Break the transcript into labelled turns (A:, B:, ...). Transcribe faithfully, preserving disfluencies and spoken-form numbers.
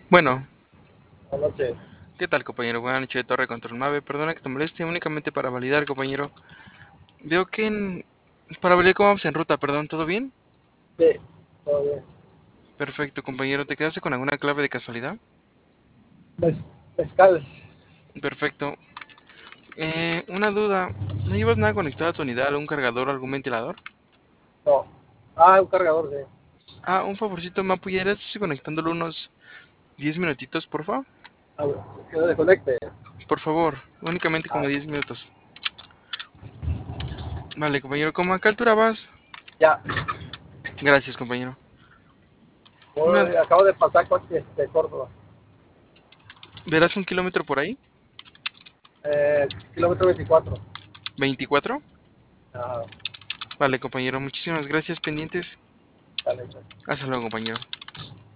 A: Bueno,
B: Buenas noches.
A: ¿qué tal, compañero? Buenas noches de Torre Control nueve. Perdona que te moleste, únicamente para validar, compañero. Veo que en... Para validar cómo vamos en ruta, perdón, ¿todo bien?
B: Sí, todo bien.
A: Perfecto, compañero. ¿Te quedaste con alguna clave de casualidad?
B: Mez- mezcal.
A: Perfecto. Eh, una duda. ¿No llevas nada conectado a tu unidad? ¿Un cargador o algún ventilador?
B: No. Ah, un cargador, sí.
A: Ah, un favorcito, ¿me apoyarías? Estoy conectándolo unos diez minutitos, por favor.
B: A ver, que lo desconecte.
A: Por favor, únicamente como
B: Ah,
A: diez minutos. Vale, compañero, ¿cómo a qué altura vas?
B: ya.
A: Gracias, compañero. Una...
B: Voy- acabo de pasar con este, Córdoba.
A: ¿Verás un kilómetro por ahí?
B: Eh, kilómetro veinticuatro.
A: ¿veinticuatro?
B: Ah,
A: Vale, compañero, muchísimas gracias, pendientes.
B: dale, pues.
A: Hasta luego, compañero.